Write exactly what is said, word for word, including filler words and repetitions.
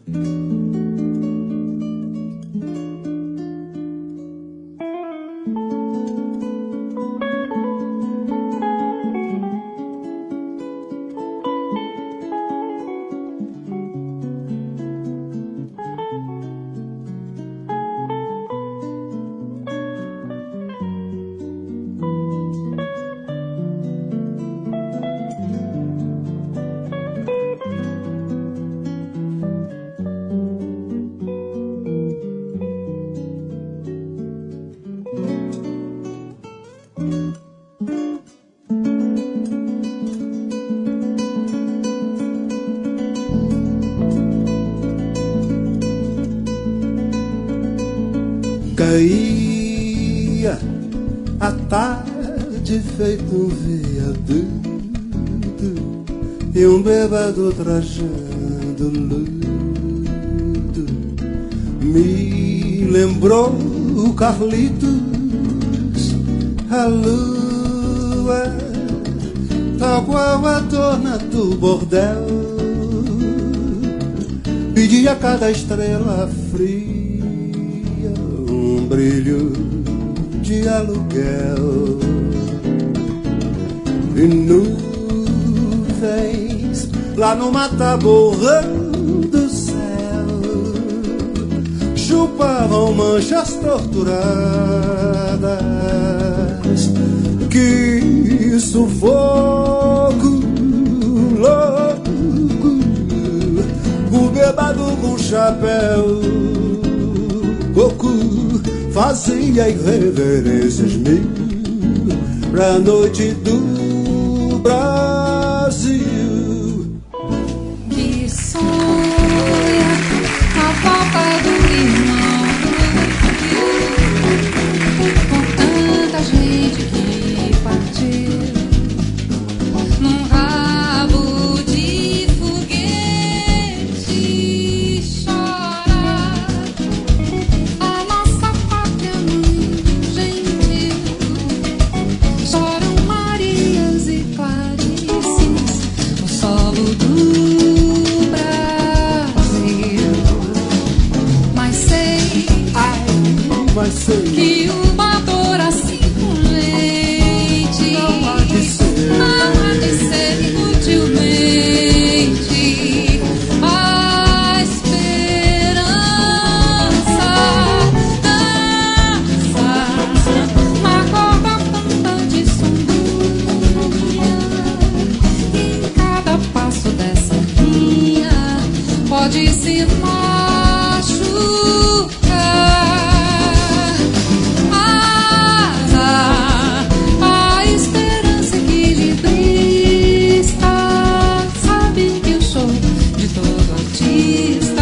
Caía a tarde feito um viaduto e um bêbado trajando luto me lembrou o Carlitos, a lua, tal qual a dona do bordel, pedi a cada estrela fria um brilho de aluguel e nuvens lá no mataborrão do céu chupavam manchas torturadas. Que sufoco louco, o bêbado com chapéu coco fazia irreverências mil pra noite do Brasil. Que sonha a falta do irmão com tanta gente que partiu num rabo de foguete. Chora a nossa pátria muito gentil, choram Marias e Clarices no solo do Brasil. Mas sei, Ai, mas sei que uma dor assim com leite não há de ser, não há de ser inutilmente. A esperança dança na corda tanta de sondulha, e em cada passo dessa linha pode se machucar. A esperança equilibrista sabe que eu sou de todo artista.